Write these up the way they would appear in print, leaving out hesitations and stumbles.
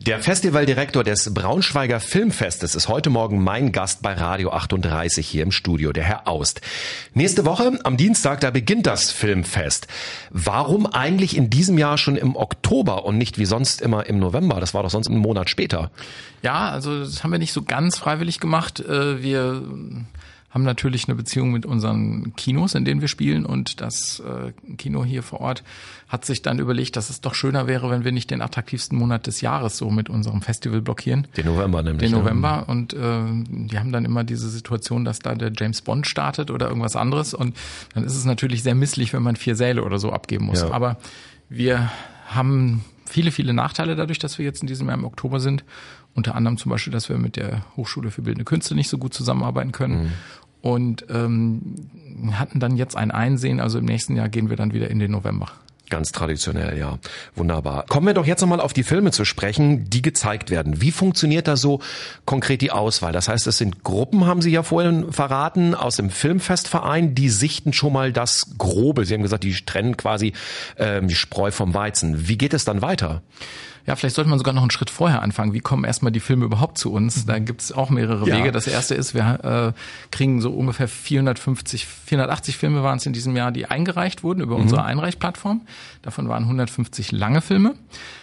Der Festivaldirektor des Braunschweiger Filmfestes ist heute Morgen mein Gast bei Radio 38 hier im Studio, der Herr Aust. Nächste Woche, am Dienstag, da beginnt das Filmfest. Warum eigentlich in diesem Jahr schon im Oktober und nicht wie sonst immer im November? Das war doch sonst einen Monat später. Ja, also das haben wir nicht so ganz freiwillig gemacht. Wir haben natürlich eine Beziehung mit unseren Kinos, in denen wir spielen, und das Kino hier vor Ort hat sich dann überlegt, dass es doch schöner wäre, wenn wir nicht den attraktivsten Monat des Jahres so mit unserem Festival blockieren. Den November nämlich. Den November, und die haben dann immer diese Situation, dass da der James Bond startet oder irgendwas anderes, und dann ist es natürlich sehr misslich, wenn man 4 Säle oder so abgeben muss. Ja. Aber wir haben viele, viele Nachteile dadurch, dass wir jetzt in diesem Jahr im Oktober sind. Unter anderem zum Beispiel, dass wir mit der Hochschule für Bildende Künste nicht so gut zusammenarbeiten können. Und hatten dann jetzt ein Einsehen, also im nächsten Jahr gehen wir dann wieder in den November. Ganz traditionell, ja. Wunderbar. Kommen wir doch jetzt nochmal auf die Filme zu sprechen, die gezeigt werden. Wie funktioniert da so konkret die Auswahl? Das heißt, es sind Gruppen, haben Sie ja vorhin verraten, aus dem Filmfestverein, die sichten schon mal das Grobe. Sie haben gesagt, die trennen quasi die Spreu vom Weizen. Wie geht es dann weiter? Ja, vielleicht sollte man sogar noch einen Schritt vorher anfangen. Wie kommen erstmal die Filme überhaupt zu uns? Da gibt's auch mehrere Wege. Das erste ist, wir kriegen so ungefähr 480 Filme waren es in diesem Jahr, die eingereicht wurden über unsere Einreichplattform. Davon waren 150 lange Filme.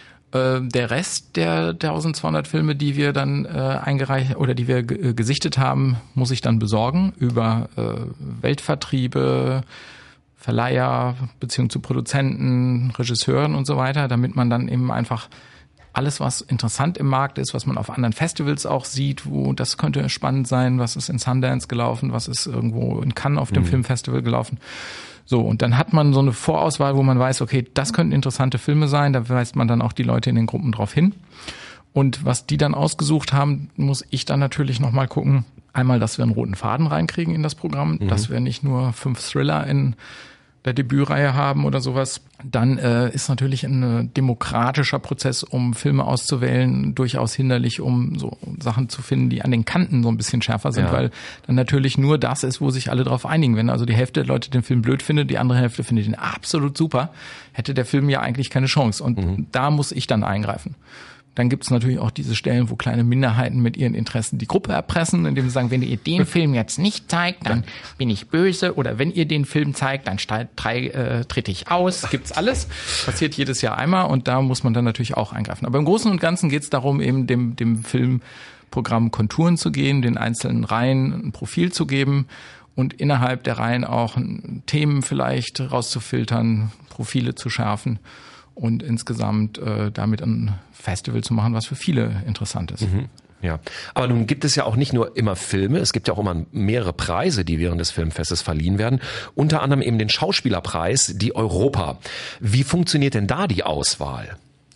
Der Rest der 1200 Filme, die wir dann eingereicht oder die wir gesichtet haben, muss ich dann besorgen über Weltvertriebe, Verleiher, Beziehung zu Produzenten, Regisseuren und so weiter, damit man dann eben einfach alles, was interessant im Markt ist, was man auf anderen Festivals auch sieht, wo das könnte spannend sein, was ist in Sundance gelaufen, was ist irgendwo in Cannes auf dem Filmfestival gelaufen. So, und dann hat man so eine Vorauswahl, wo man weiß, okay, das könnten interessante Filme sein, da weist man dann auch die Leute in den Gruppen drauf hin. Und was die dann ausgesucht haben, muss ich dann natürlich nochmal gucken. Einmal, dass wir einen roten Faden reinkriegen in das Programm, dass wir nicht nur 5 Thriller in der Debütreihe haben oder sowas. Dann ist natürlich ein demokratischer Prozess, um Filme auszuwählen, durchaus hinderlich, um so Sachen zu finden, die an den Kanten so ein bisschen schärfer sind, weil dann natürlich nur das ist, wo sich alle drauf einigen. Wenn also die Hälfte der Leute den Film blöd findet, die andere Hälfte findet ihn absolut super, hätte der Film ja eigentlich keine Chance. Und da muss ich dann eingreifen. Dann gibt es natürlich auch diese Stellen, wo kleine Minderheiten mit ihren Interessen die Gruppe erpressen, indem sie sagen, wenn ihr den Film jetzt nicht zeigt, dann bin ich böse. Oder wenn ihr den Film zeigt, dann trete ich aus. Gibt's alles. Passiert jedes Jahr einmal, und da muss man dann natürlich auch eingreifen. Aber im Großen und Ganzen geht es darum, eben dem Filmprogramm Konturen zu gehen, den einzelnen Reihen ein Profil zu geben und innerhalb der Reihen auch Themen vielleicht rauszufiltern, Profile zu schärfen. Und insgesamt damit ein Festival zu machen, was für viele interessant ist. Ja, aber nun gibt es ja auch nicht nur immer Filme, es gibt ja auch immer mehrere Preise, die während des Filmfestes verliehen werden. Unter anderem eben den Schauspielerpreis, die Europa. Wie funktioniert denn da die Auswahl?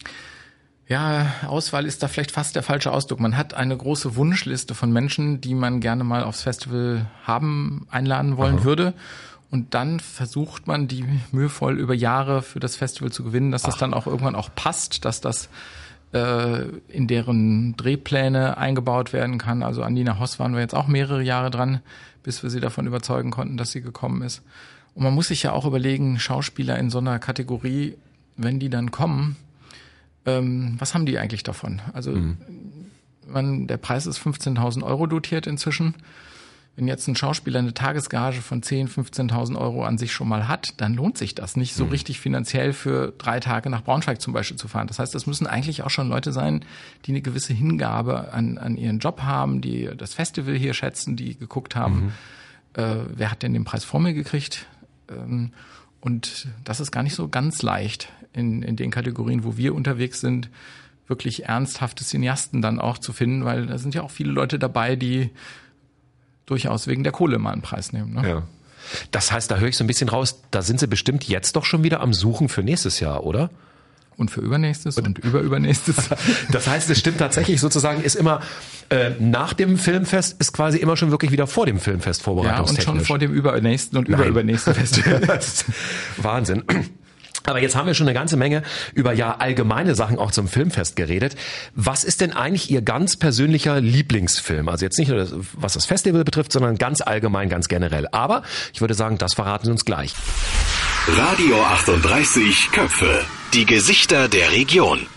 Ja, Auswahl ist da vielleicht fast der falsche Ausdruck. Man hat eine große Wunschliste von Menschen, die man gerne mal aufs Festival einladen wollen würde. Und dann versucht man, die mühevoll über Jahre für das Festival zu gewinnen, dass das dann auch irgendwann auch passt, dass das in deren Drehpläne eingebaut werden kann. Also an Nina Hoss waren wir jetzt auch mehrere Jahre dran, bis wir sie davon überzeugen konnten, dass sie gekommen ist. Und man muss sich ja auch überlegen, Schauspieler in so einer Kategorie, wenn die dann kommen, was haben die eigentlich davon? Also der Preis ist 15.000 Euro dotiert inzwischen. Wenn jetzt ein Schauspieler eine Tagesgage von 10.000, 15.000 Euro an sich schon mal hat, dann lohnt sich das nicht so richtig finanziell für 3 Tage nach Braunschweig zum Beispiel zu fahren. Das heißt, das müssen eigentlich auch schon Leute sein, die eine gewisse Hingabe an ihren Job haben, die das Festival hier schätzen, die geguckt haben, wer hat denn den Preis vor mir gekriegt? Und das ist gar nicht so ganz leicht in den Kategorien, wo wir unterwegs sind, wirklich ernsthafte Cineasten dann auch zu finden, weil da sind ja auch viele Leute dabei, die durchaus wegen der Kohle mal einen Preis nehmen. Ne? Ja. Das heißt, da höre ich so ein bisschen raus, da sind Sie bestimmt jetzt doch schon wieder am Suchen für nächstes Jahr, oder? Und für übernächstes und übernächstes. Das heißt, es stimmt tatsächlich sozusagen, ist immer nach dem Filmfest, ist quasi immer schon wirklich wieder vor dem Filmfest vorbereitungstechnisch. Ja, und schon vor dem übernächsten und überübernächsten Festival. Wahnsinn. Aber jetzt haben wir schon eine ganze Menge über allgemeine Sachen auch zum Filmfest geredet. Was ist denn eigentlich Ihr ganz persönlicher Lieblingsfilm? Also jetzt nicht nur was das Festival betrifft, sondern ganz allgemein, ganz generell. Aber ich würde sagen, das verraten Sie uns gleich. Radio 38 Köpfe. Die Gesichter der Region.